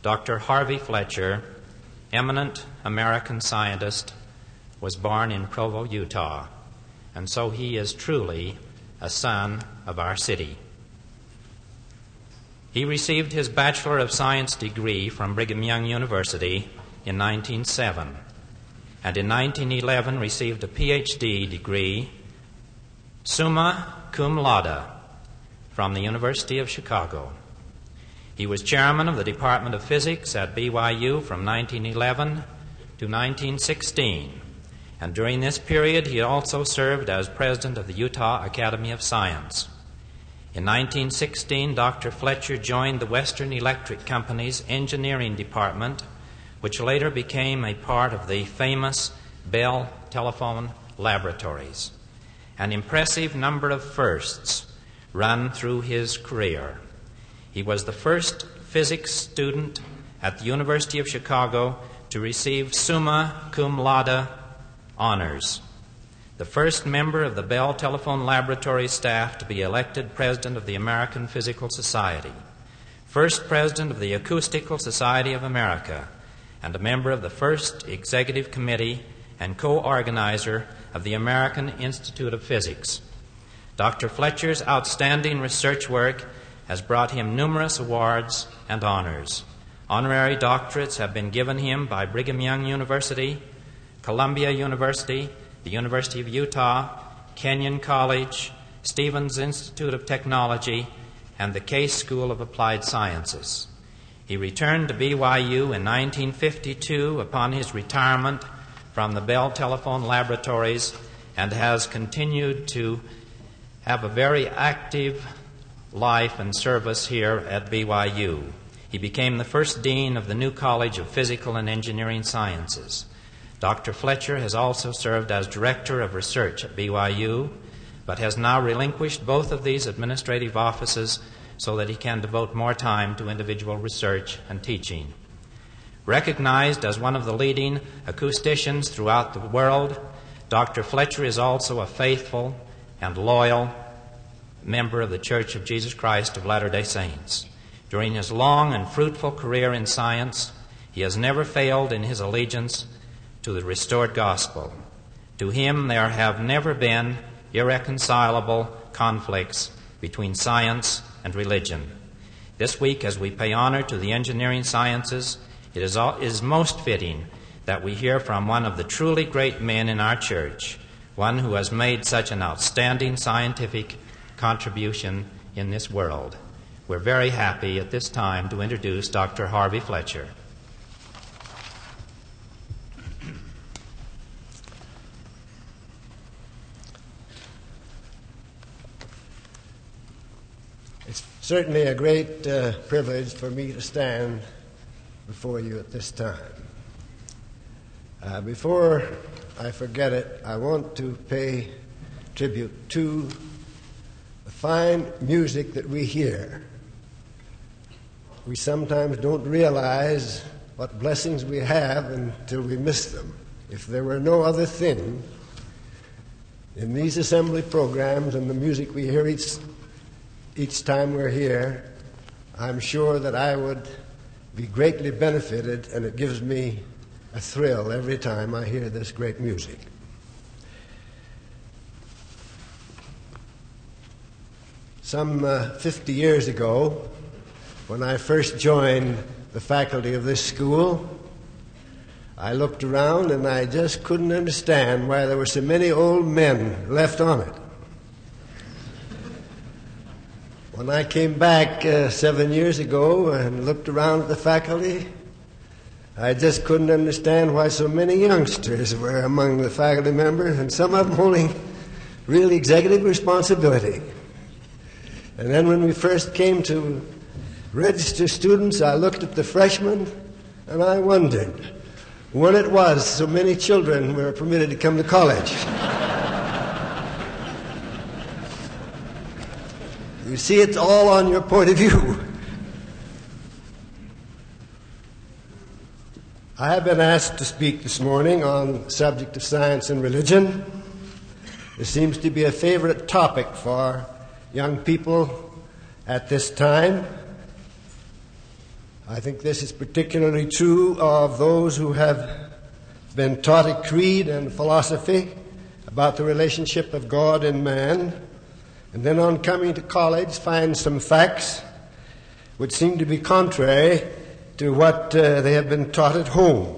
Dr. Harvey Fletcher, eminent American scientist, was born in Provo, Utah, and so he is truly a son of our city. He received his Bachelor of Science degree from Brigham Young University in 1907, and in 1911 received a PhD degree, summa cum laude, from the University of Chicago. He was chairman of the Department of Physics at BYU from 1911 to 1916, and during this period he also served as president of the Utah Academy of Science. In 1916, Dr. Fletcher joined the Western Electric Company's engineering department, which later became a part of the famous Bell Telephone Laboratories. An impressive number of firsts run through his career. He was the first physics student at the University of Chicago to receive summa cum laude honors, the first member of the Bell Telephone Laboratory staff to be elected president of the American Physical Society, first president of the Acoustical Society of America, and a member of the first executive committee and co-organizer of the American Institute of Physics. Dr. Fletcher's outstanding research work has brought him numerous awards and honors. Honorary doctorates have been given him by Brigham Young University, Columbia University, the University of Utah, Kenyon College, Stevens Institute of Technology, and the Case School of Applied Sciences. He returned to BYU in 1952 upon his retirement from the Bell Telephone Laboratories and has continued to have a very active life and service here at BYU. He became the first dean of the new College of Physical and Engineering Sciences. Dr. Fletcher has also served as director of research at BYU, but has now relinquished both of these administrative offices so that he can devote more time to individual research and teaching. Recognized as one of the leading acousticians throughout the world, Dr. Fletcher is also a faithful and loyal member of the Church of Jesus Christ of Latter-day Saints. During his long and fruitful career in science, he has never failed in his allegiance to the restored gospel. To him, there have never been irreconcilable conflicts between science and religion. This week, as we pay honor to the engineering sciences, it is most fitting that we hear from one of the truly great men in our church, one who has made such an outstanding scientific contribution in this world. We're very happy at this time to introduce Dr. Harvey Fletcher. It's certainly a great privilege for me to stand before you at this time. Before I forget it, I want to pay tribute to the fine music that we hear. We sometimes don't realize what blessings we have until we miss them. If there were no other thing in these assembly programs and the music we hear each time we're here, I'm sure that I would be greatly benefited, and it gives me a thrill every time I hear this great music. Some 50 years ago, when I first joined the faculty of this school, I looked around and I just couldn't understand why there were so many old men left on it. When I came back 7 years ago and looked around at the faculty, I just couldn't understand why so many youngsters were among the faculty members, and some of them holding real executive responsibility. And then when we first came to register students, I looked at the freshmen and I wondered when it was so many children were permitted to come to college. You see, it's all on your point of view. I have been asked to speak this morning on the subject of science and religion. It seems to be a favorite topic for young people at this time. I think this is particularly true of those who have been taught a creed and philosophy about the relationship of God and man, and then on coming to college find some facts which seem to be contrary to what they have been taught at home.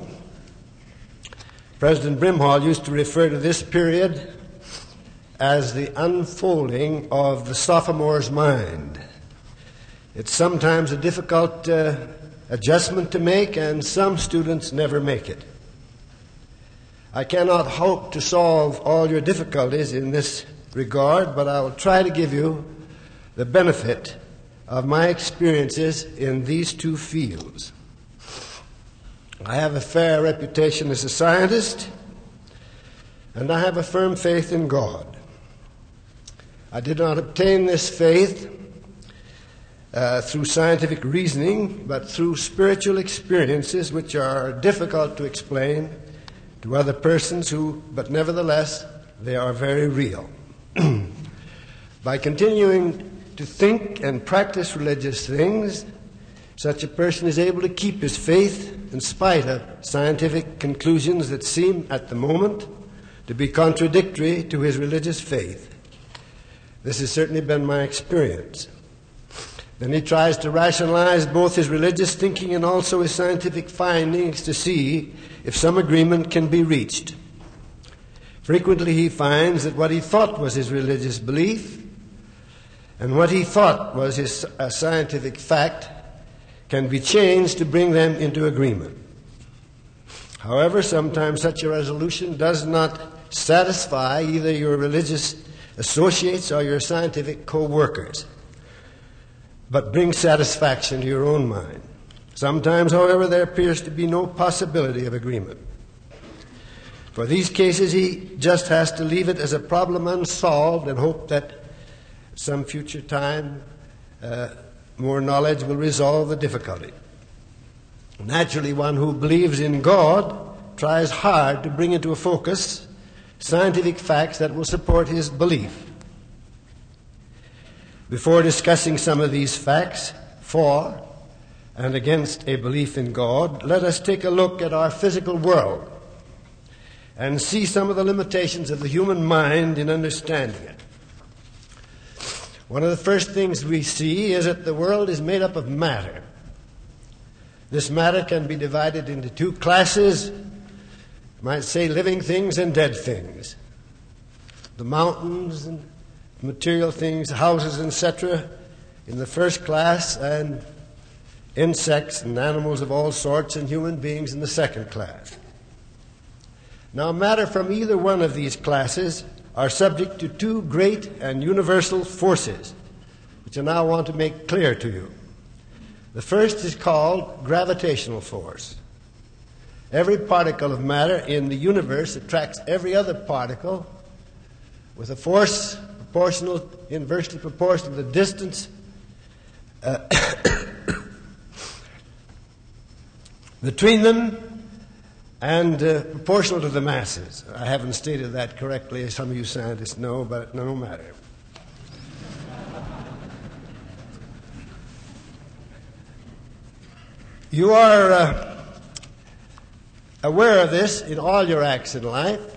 President Brimhall used to refer to this period as the unfolding of the sophomore's mind. It's sometimes a difficult adjustment to make, and some students never make it. I cannot hope to solve all your difficulties in this regard, but I will try to give you the benefit of my experiences in these two fields. I have a fair reputation as a scientist, and I have a firm faith in God. I did not obtain this faith through scientific reasoning, but through spiritual experiences which are difficult to explain to other persons but nevertheless, they are very real. By continuing to think and practice religious things, such a person is able to keep his faith in spite of scientific conclusions that seem at the moment to be contradictory to his religious faith. This has certainly been my experience. Then he tries to rationalize both his religious thinking and also his scientific findings to see if some agreement can be reached. Frequently he finds that what he thought was his religious belief and what he thought was his scientific fact can be changed to bring them into agreement. However, sometimes such a resolution does not satisfy either your religious associates or your scientific co-workers, but brings satisfaction to your own mind. Sometimes, however, there appears to be no possibility of agreement. For these cases, he just has to leave it as a problem unsolved and hope that at some future time more knowledge will resolve the difficulty. Naturally, one who believes in God tries hard to bring into focus scientific facts that will support his belief. Before discussing some of these facts for and against a belief in God, let us take a look at our physical world and see some of the limitations of the human mind in understanding it. One of the first things we see is that the world is made up of matter. This matter can be divided into two classes, you might say living things and dead things. The mountains and material things, houses, etc., in the first class, and insects and animals of all sorts and human beings in the second class. Now, matter from either one of these classes are subject to two great and universal forces, which I now want to make clear to you. The first is called gravitational force. Every particle of matter in the universe attracts every other particle with a force inversely proportional to the distance between them and proportional to the masses. I haven't stated that correctly, as some of you scientists know, but no matter. You are aware of this in all your acts in life.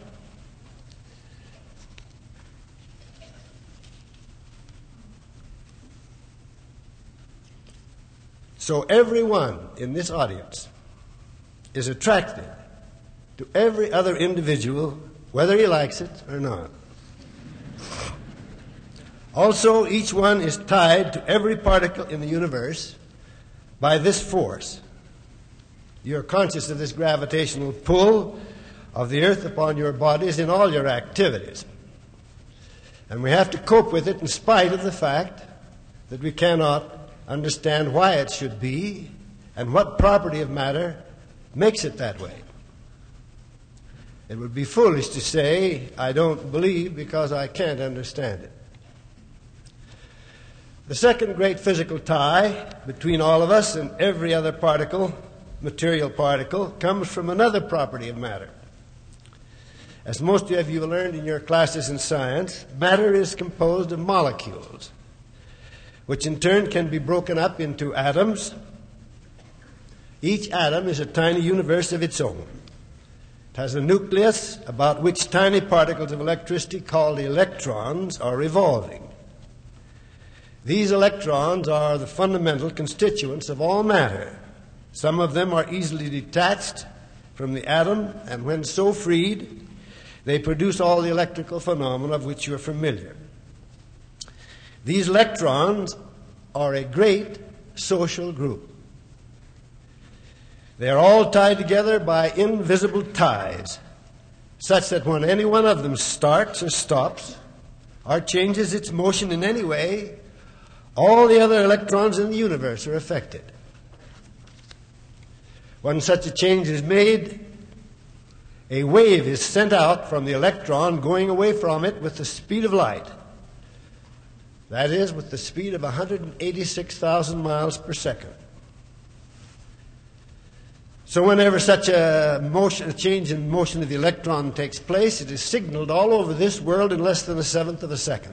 So everyone in this audience is attracted to every other individual, whether he likes it or not. Also, each one is tied to every particle in the universe by this force. You're conscious of this gravitational pull of the earth upon your bodies in all your activities. And we have to cope with it in spite of the fact that we cannot understand why it should be and what property of matter makes it that way. It would be foolish to say, I don't believe because I can't understand it. The second great physical tie between all of us and every other particle, material particle, comes from another property of matter. As most of you have learned in your classes in science, matter is composed of molecules, which in turn can be broken up into atoms, Each atom is a tiny universe of its own. It has a nucleus about which tiny particles of electricity called electrons are revolving. These electrons are the fundamental constituents of all matter. Some of them are easily detached from the atom, and when so freed, they produce all the electrical phenomena of which you are familiar. These electrons are a great social group. They are all tied together by invisible ties, such that when any one of them starts or stops, or changes its motion in any way, all the other electrons in the universe are affected. When such a change is made, a wave is sent out from the electron going away from it with the speed of light. That is, with the speed of 186,000 miles per second. So whenever such a change in motion of the electron takes place, it is signaled all over this world in less than a seventh of a second.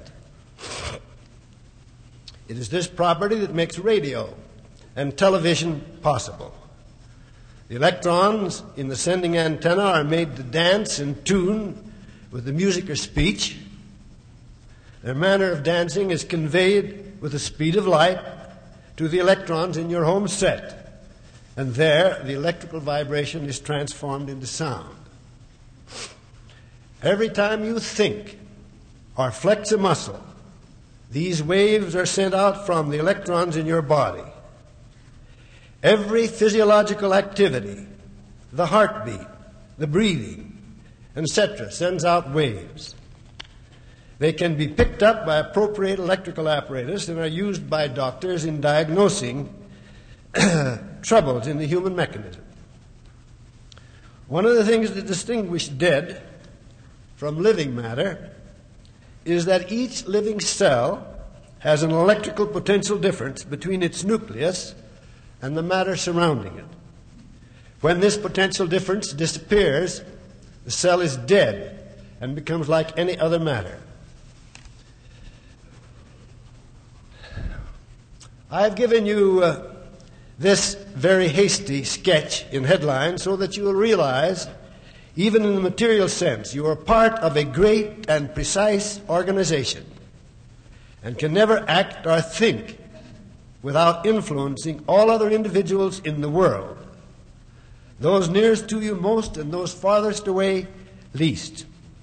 It is this property that makes radio and television possible. The electrons in the sending antenna are made to dance in tune with the music or speech. Their manner of dancing is conveyed with the speed of light to the electrons in your home set. And there, the electrical vibration is transformed into sound. Every time you think or flex a muscle, these waves are sent out from the electrons in your body. Every physiological activity, the heartbeat, the breathing, etc., sends out waves. They can be picked up by appropriate electrical apparatus and are used by doctors in diagnosing troubles in the human mechanism. One of the things that distinguish dead from living matter is that each living cell has an electrical potential difference between its nucleus and the matter surrounding it. When this potential difference disappears, the cell is dead and becomes like any other matter. I've given you this very hasty sketch in headlines so that you will realize, even in the material sense, you are part of a great and precise organization and can never act or think without influencing all other individuals in the world, those nearest to you most and those farthest away least.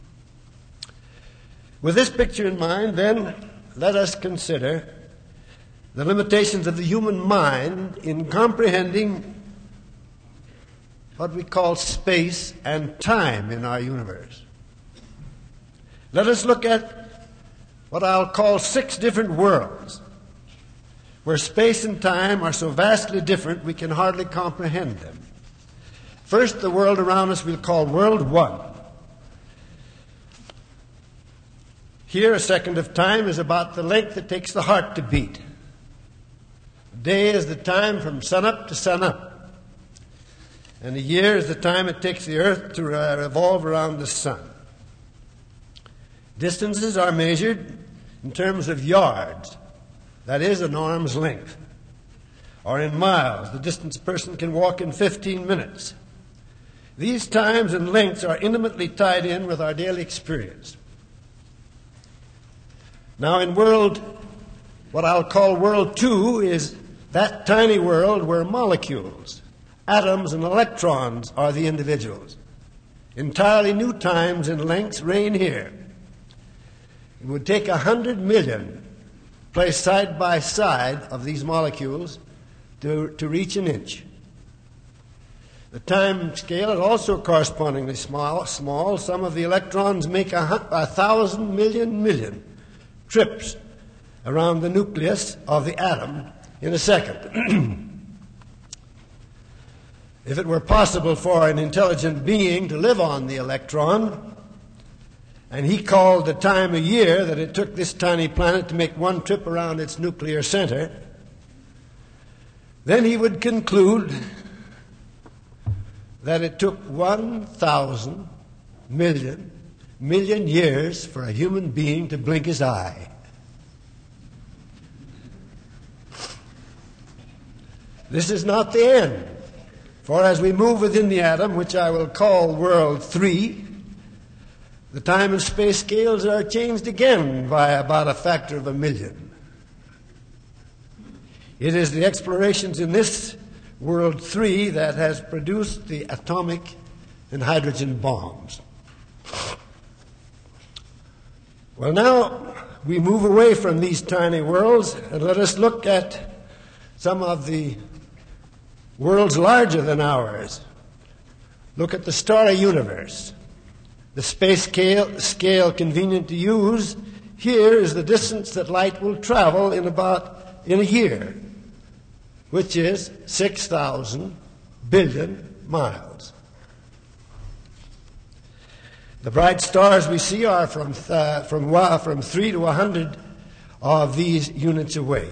With this picture in mind, then, let us consider the limitations of the human mind in comprehending what we call space and time in our universe. Let us look at what I'll call 6 different worlds, where space and time are so vastly different we can hardly comprehend them. First, the world around us we'll call World 1. Here, a second of time is about the length it takes the heart to beat. Day is the time from sunup to sunup. And a year is the time it takes the earth to revolve around the sun. Distances are measured in terms of yards, that is, an arm's length, or in miles, the distance a person can walk in 15 minutes. These times and lengths are intimately tied in with our daily experience. Now, in what I'll call World 2 is that tiny world where molecules, atoms, and electrons are the individuals. Entirely new times and lengths reign here. It would take 100 million placed side by side of these molecules to reach an inch. The time scale is also correspondingly small. Some of the electrons make 1,000 million trips around the nucleus of the atom in a second. If it were possible for an intelligent being to live on the electron, and he called the time a year that it took this tiny planet to make one trip around its nuclear center, then he would conclude that it took 1,000 million years for a human being to blink his eye. This is not the end. For as we move within the atom, which I will call World 3, the time and space scales are changed again by about a factor of 1,000,000. It is the explorations in this World 3 that has produced the atomic and hydrogen bombs. Well, now we move away from these tiny worlds and let us look at some of the worlds larger than ours. Look at the starry universe. The space scale convenient to use here is the distance that light will travel in a year, which is 6,000 billion miles. The bright stars we see are from 3 to 100 of these units away.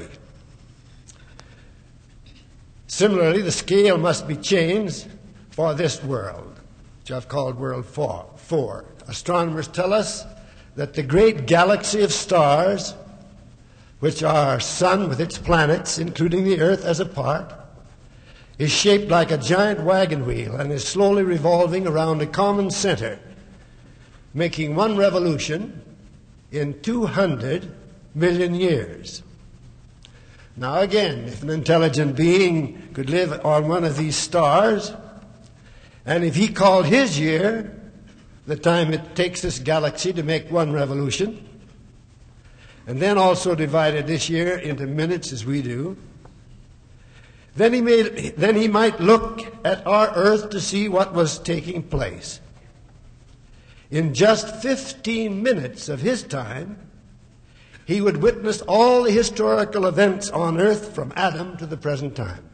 Similarly, the scale must be changed for this world, which I've called World 4. Astronomers tell us that the great galaxy of stars, which are our sun with its planets, including the Earth as a part, is shaped like a giant wagon wheel and is slowly revolving around a common center, making one revolution in 200 million years. Now again, if an intelligent being could live on one of these stars, and if he called his year the time it takes this galaxy to make one revolution, and then also divided this year into minutes as we do, then he might look at our Earth to see what was taking place. In just 15 minutes of his time, he would witness all the historical events on Earth from Adam to the present time.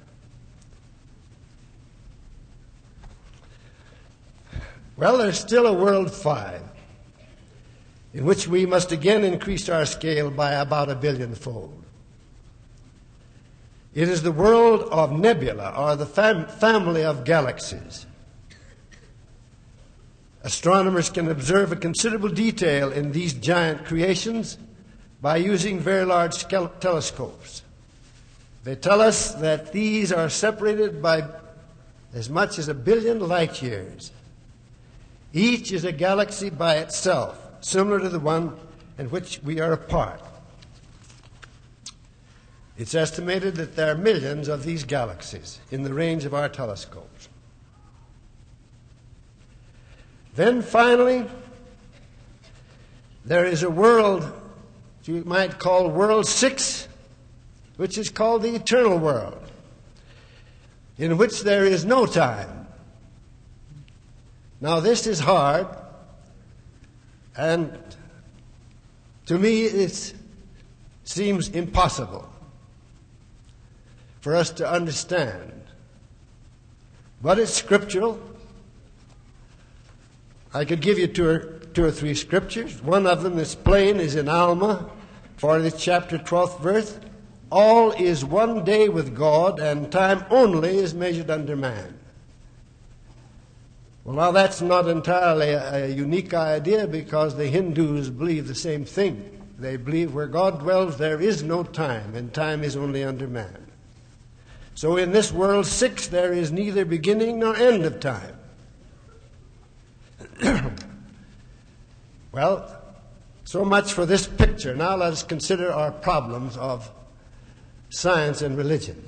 Well, there's still a World 5, in which we must again increase our scale by about 1 billion-fold. It is the world of nebula, or the family of galaxies. Astronomers can observe a considerable detail in these giant creations by using very large telescopes. They tell us that these are separated by as much as 1 billion light years. Each is a galaxy by itself, similar to the one in which we are a part. It's estimated that there are millions of these galaxies in the range of our telescopes. Then finally, there is a world you might call World 6, which is called the eternal world, in which there is no time. Now this is hard, and to me it seems impossible for us to understand. But it's scriptural. I could give you two or three scriptures. One of them is plain, is in Alma, 40th chapter, 12th verse. All is one day with God, and time only is measured under man. Well, now that's not entirely a unique idea, because the Hindus believe the same thing. They believe where God dwells there is no time, and time is only under man. So in this world 6 there is neither beginning nor end of time. Well, so much for this picture. Now let us consider our problems of science and religion.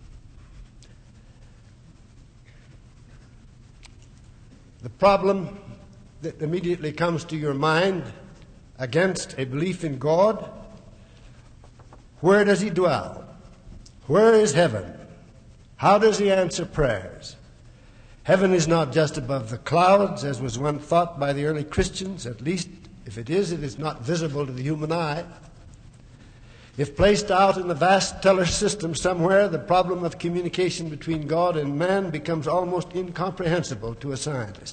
The problem that immediately comes to your mind against a belief in God: where does he dwell? Where is heaven? How does he answer prayers? Heaven is not just above the clouds, as was once thought by the early Christians. At least, if it is not visible to the human eye. If placed out in the vast stellar system somewhere, the problem of communication between God and man becomes almost incomprehensible to a scientist.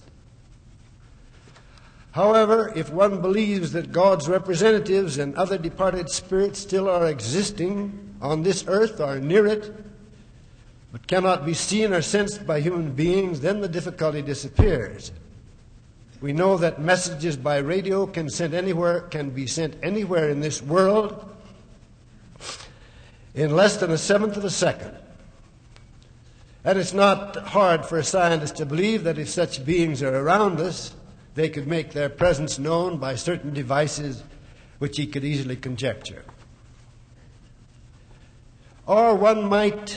However, if one believes that God's representatives and other departed spirits still are existing on this earth or near it, but cannot be seen or sensed by human beings, then the difficulty disappears. We know that messages by radio can be sent anywhere in this world in less than 1/7 of a second. And it's not hard for a scientist to believe that if such beings are around us, they could make their presence known by certain devices which he could easily conjecture. Or one might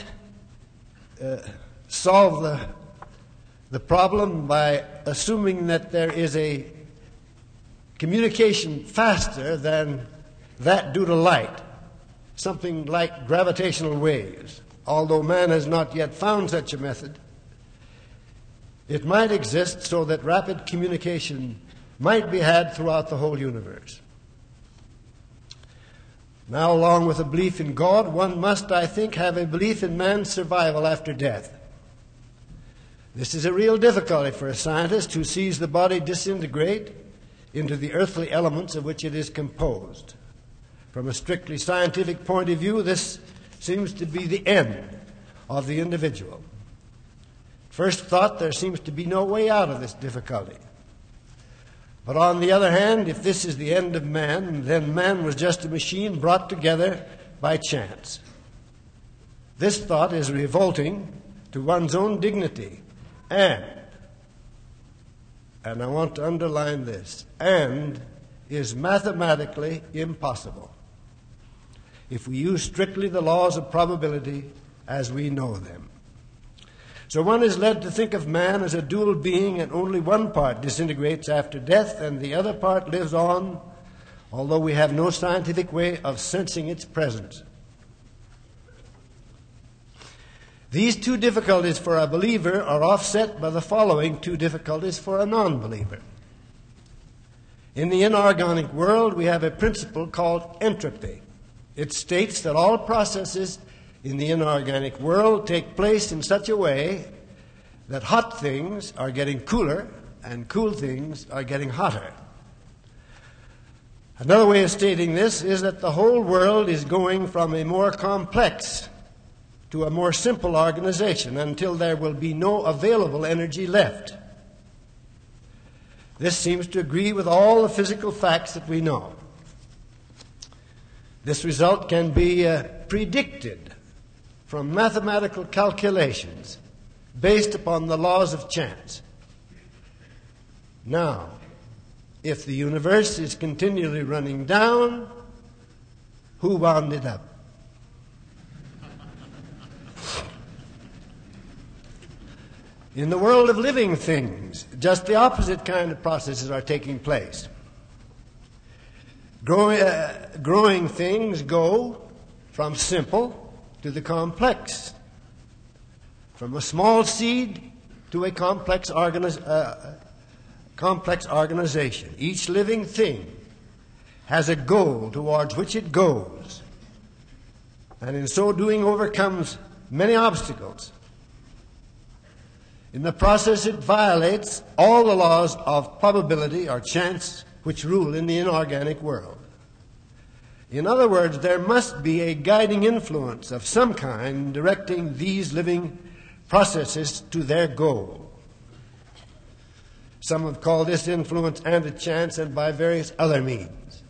solve the problem by assuming that there is a communication faster than that due to light, something like gravitational waves. Although man has not yet found such a method, it might exist so that rapid communication might be had throughout the whole universe. Now, along with a belief in God, one must, I think, have a belief in man's survival after death. This is a real difficulty for a scientist who sees the body disintegrate into the earthly elements of which it is composed. From a strictly scientific point of view, this seems to be the end of the individual. First thought, there seems to be no way out of this difficulty. But on the other hand, if this is the end of man, then man was just a machine brought together by chance. This thought is revolting to one's own dignity, and I want to underline this, and is mathematically impossible if we use strictly the laws of probability as we know them. So one is led to think of man as a dual being, and only one part disintegrates after death and the other part lives on, although we have no scientific way of sensing its presence. These two difficulties for a believer are offset by the following two difficulties for a non-believer. In the inorganic world, we have a principle called entropy. It states that all processes in the inorganic world take place in such a way that hot things are getting cooler and cool things are getting hotter. Another way of stating this is that the whole world is going from a more complex to a more simple organization until there will be no available energy left. This seems to agree with all the physical facts that we know. This result can be predicted from mathematical calculations based upon the laws of chance. Now, if the universe is continually running down, who wound it up? In the world of living things, just the opposite kind of processes are taking place. Growing things go from simple to the complex, from a small seed to a complex organization. Each living thing has a goal towards which it goes, and in so doing overcomes many obstacles. In the process, it violates all the laws of probability or chance which rule in the inorganic world. In other words, there must be a guiding influence of some kind directing these living processes to their goal. Some have called this influence anti-chance, and by various other means.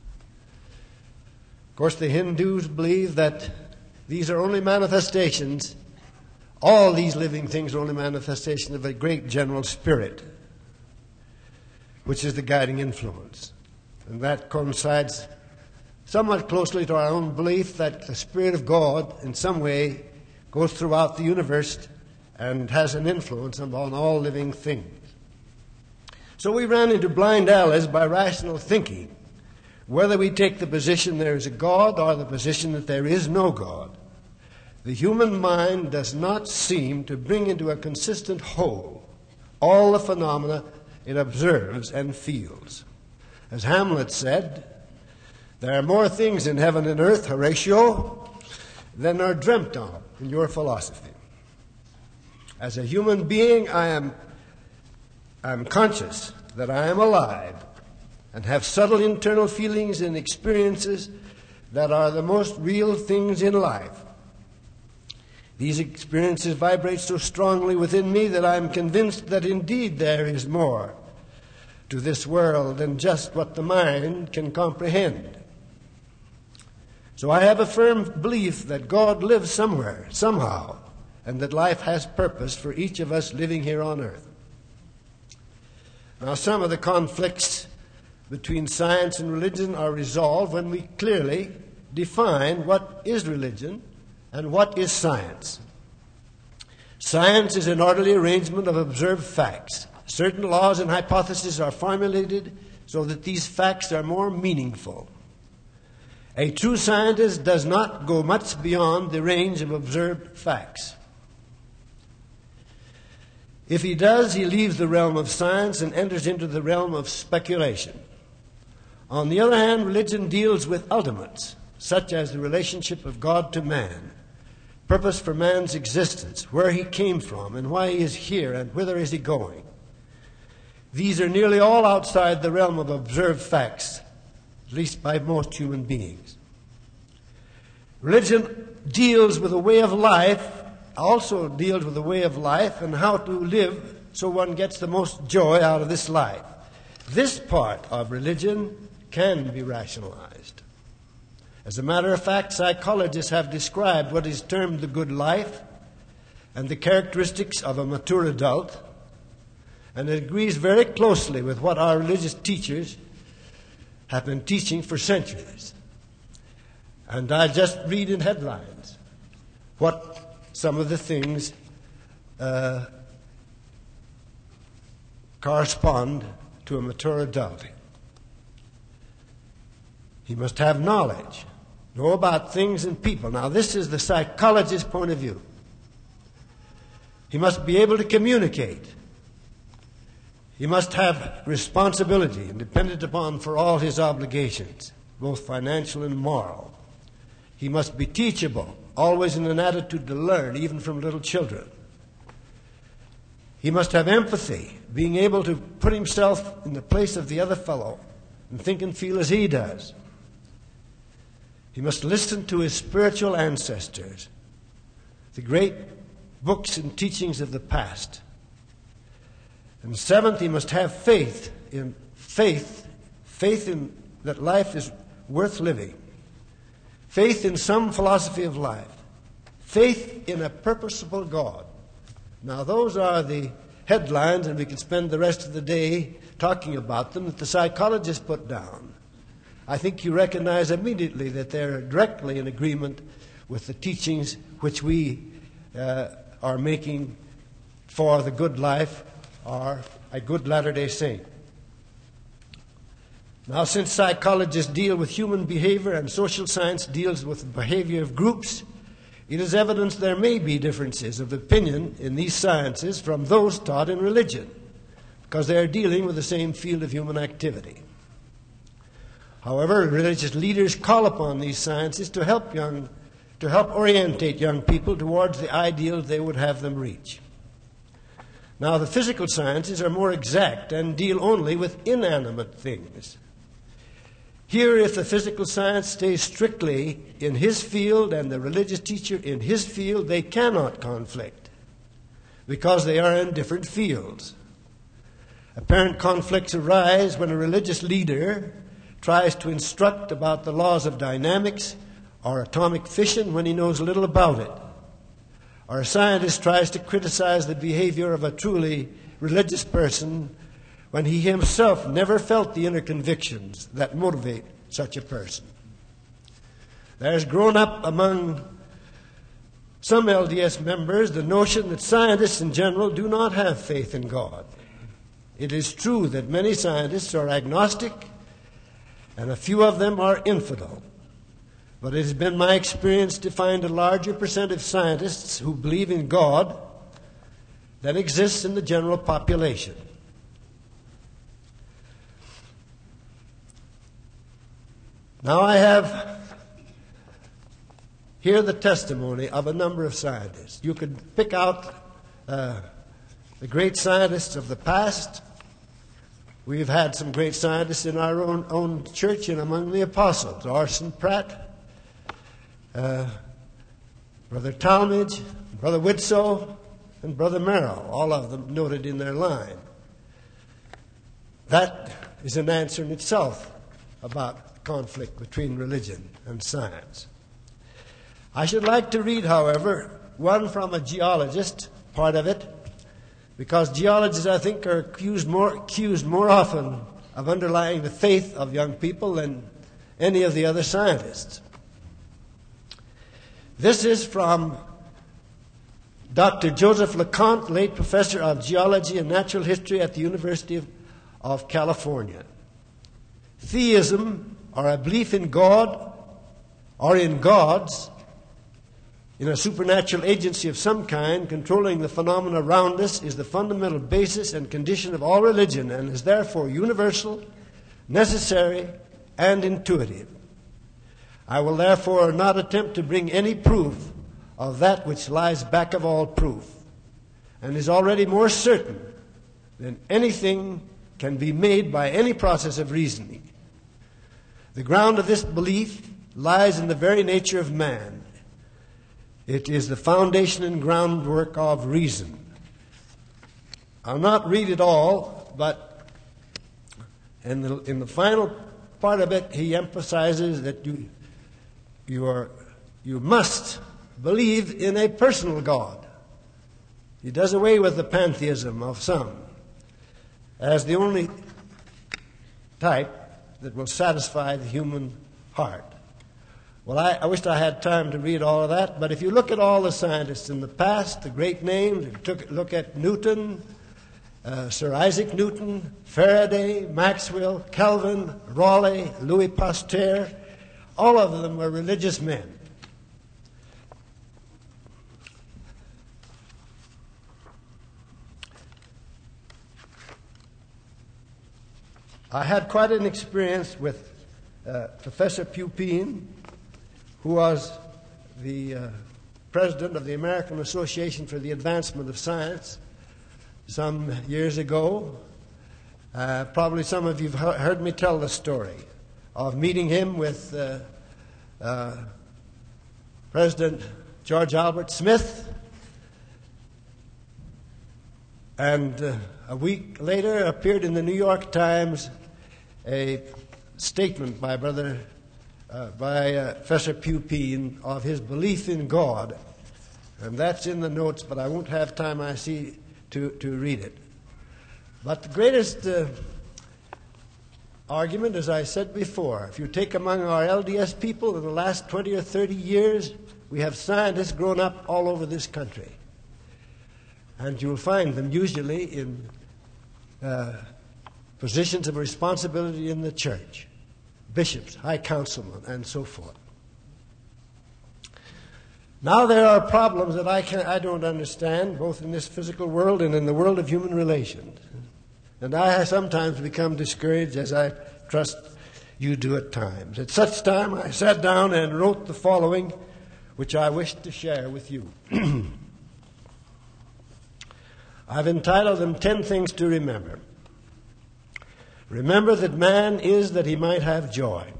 Of course, the Hindus believe that these are only manifestations. All these living things are only manifestations of a great general spirit, which is the guiding influence. And that coincides somewhat closely to our own belief that the Spirit of God in some way goes throughout the universe and has an influence upon all living things. So we ran into blind alleys by rational thinking, whether we take the position there is a God or the position that there is no God. The human mind does not seem to bring into a consistent whole all the phenomena it observes and feels. As Hamlet said, there are more things in heaven and earth, Horatio, than are dreamt of in your philosophy. As a human being, I am conscious that I am alive and have subtle internal feelings and experiences that are the most real things in life. These experiences vibrate so strongly within me that I am convinced that indeed there is more to this world than just what the mind can comprehend. So I have a firm belief that God lives somewhere, somehow, and that life has purpose for each of us living here on earth. Now, some of the conflicts between science and religion are resolved when we clearly define what is religion and what is science. Science is an orderly arrangement of observed facts. Certain laws and hypotheses are formulated so that these facts are more meaningful. A true scientist does not go much beyond the range of observed facts. If he does, he leaves the realm of science and enters into the realm of speculation. On the other hand, religion deals with ultimates, such as the relationship of God to man, purpose for man's existence, where he came from and why he is here and whither is he going. These are nearly all outside the realm of observed facts, at least by most human beings. Religion deals with a way of life, also deals with a way of life and how to live so one gets the most joy out of this life. This part of religion can be rationalized. As a matter of fact, psychologists have described what is termed the good life and the characteristics of a mature adult, and it agrees very closely with what our religious teachers have been teaching for centuries. And I just read in headlines what some of the things correspond to a mature adult. He must have knowledge, know about things and people. Now, this is the psychologist's point of view. He must be able to communicate. He must have responsibility and dependent upon for all his obligations, both financial and moral. He must be teachable, always in an attitude to learn, even from little children. He must have empathy, being able to put himself in the place of the other fellow and think and feel as he does. He must listen to his spiritual ancestors, the great books and teachings of the past. And seventh, he must have faith in that life is worth living. Faith in some philosophy of life. Faith in a purposeful God. Now, those are the headlines, and we could spend the rest of the day talking about them, that the psychologists put down. I think you recognize immediately that they're directly in agreement with the teachings which we are making for the good life or a good Latter-day Saint. Now, since psychologists deal with human behavior and social science deals with the behavior of groups, it is evident there may be differences of opinion in these sciences from those taught in religion, because they are dealing with the same field of human activity. However, religious leaders call upon these sciences to help orientate young people towards the ideal they would have them reach. Now, the physical sciences are more exact and deal only with inanimate things. Here, if the physical science stays strictly in his field and the religious teacher in his field, they cannot conflict because they are in different fields. Apparent conflicts arise when a religious leader tries to instruct about the laws of dynamics or atomic fission when he knows little about it. Or a scientist tries to criticize the behavior of a truly religious person when he himself never felt the inner convictions that motivate such a person. There has grown up among some LDS members the notion that scientists in general do not have faith in God. It is true that many scientists are agnostic and a few of them are infidel. But it has been my experience to find a larger percent of scientists who believe in God than exists in the general population. Now I have here the testimony of a number of scientists. You could pick out the great scientists of the past. We've had some great scientists in our own church and among the apostles. Orson Pratt, Brother Talmage, Brother Widtsoe, and Brother Merrill, all of them noted in their line. That is an answer in itself about conflict between religion and science. I should like to read, however, one from a geologist, part of it, because geologists, I think, are accused more often of underlying the faith of young people than any of the other scientists. This is from Dr. Joseph LeConte, late professor of geology and natural history at the University of California. Theism, or a belief in God, or in gods, in a supernatural agency of some kind controlling the phenomena around us, is the fundamental basis and condition of all religion and is therefore universal, necessary, and intuitive. I will therefore not attempt to bring any proof of that which lies back of all proof and is already more certain than anything can be made by any process of reasoning. The ground of this belief lies in the very nature of man. It is the foundation and groundwork of reason. I'll not read it all, but in the final part of it, he emphasizes that you must believe in a personal God. He does away with the pantheism of some as the only type that will satisfy the human heart. Well, I wished I had time to read all of that, but if you look at all the scientists in the past, the great names, look at Newton, Sir Isaac Newton, Faraday, Maxwell, Kelvin, Raleigh, Louis Pasteur, all of them were religious men. I had quite an experience with Professor Pupin, who was the president of the American Association for the Advancement of Science some years ago. Probably some of you have heard me tell the story of meeting him with President George Albert Smith. And a week later appeared in the New York Times a statement by Professor Pupin of his belief in God. And that's in the notes, but I won't have time, I see, to read it. But the greatest argument, as I said before, if you take among our LDS people in the last 20 or 30 years, we have scientists grown up all over this country. And you'll find them usually in positions of responsibility in the church, bishops, high councilmen, and so forth. Now there are problems that I don't understand, both in this physical world and in the world of human relations. And I have sometimes become discouraged, as I trust you do at times. At such time, I sat down and wrote the following, which I wish to share with you. I've entitled them 10 Things to Remember. Remember that man is that he might have joy.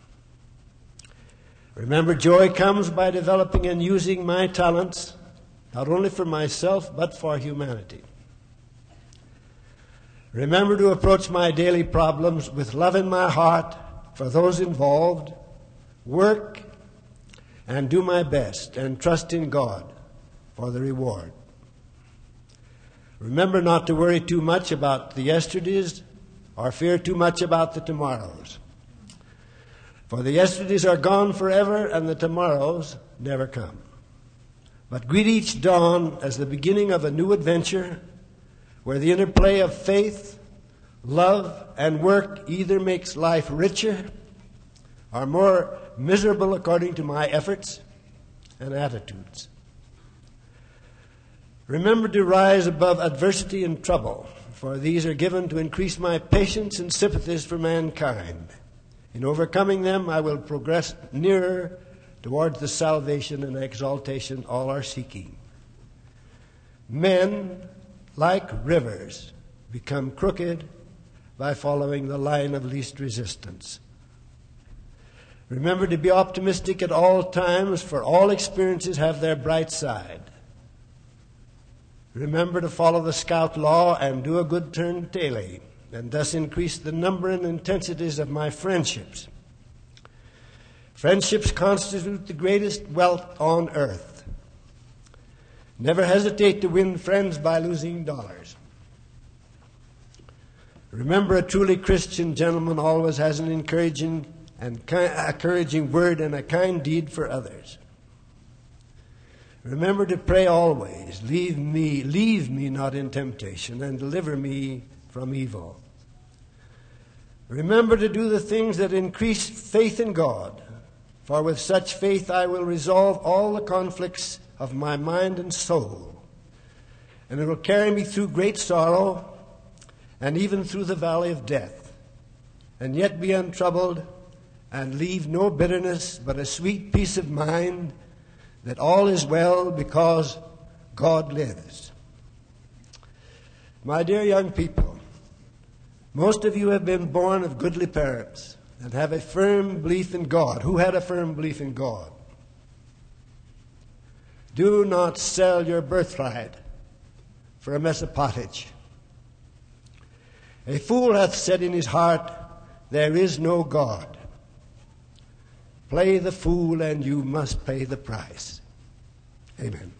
Remember, joy comes by developing and using my talents, not only for myself, but for humanity. Remember to approach my daily problems with love in my heart for those involved, work and do my best, and trust in God for the reward. Remember not to worry too much about the yesterdays or fear too much about the tomorrows. For the yesterdays are gone forever and the tomorrows never come. But greet each dawn as the beginning of a new adventure where the interplay of faith, love, and work either makes life richer or more miserable according to my efforts and attitudes. Remember to rise above adversity and trouble, for these are given to increase my patience and sympathies for mankind. In overcoming them, I will progress nearer towards the salvation and exaltation all are seeking. Men, like rivers, become crooked by following the line of least resistance. Remember to be optimistic at all times, for all experiences have their bright side. Remember to follow the Scout law and do a good turn daily, and thus increase the number and intensities of my friendships. Friendships constitute the greatest wealth on earth. Never hesitate to win friends by losing dollars. Remember, a truly Christian gentleman always has an encouraging word and a kind deed for others. Remember to pray always. Leave me not in temptation, and deliver me from evil. Remember to do the things that increase faith in God, for with such faith I will resolve all the conflicts of my mind and soul, and it will carry me through great sorrow and even through the valley of death, and yet be untroubled and leave no bitterness but a sweet peace of mind that all is well because God lives. My dear young people, most of you have been born of goodly parents and have a firm belief in God. Who had a firm belief in God? Do not sell your birthright for a mess of pottage. A fool hath said in his heart, there is no God. Play the fool and you must pay the price. Amen.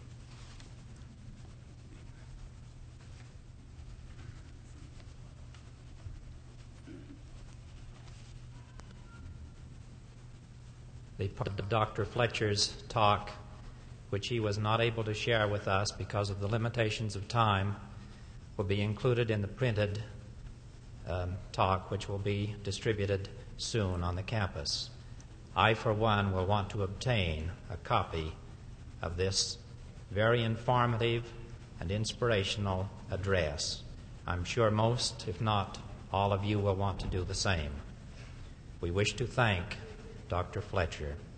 The part of Dr. Fletcher's talk, which he was not able to share with us because of the limitations of time, will be included in the printed talk, which will be distributed soon on the campus. I, for one, will want to obtain a copy of this very informative and inspirational address. I'm sure most, if not all of you, will want to do the same. We wish to thank Dr. Fletcher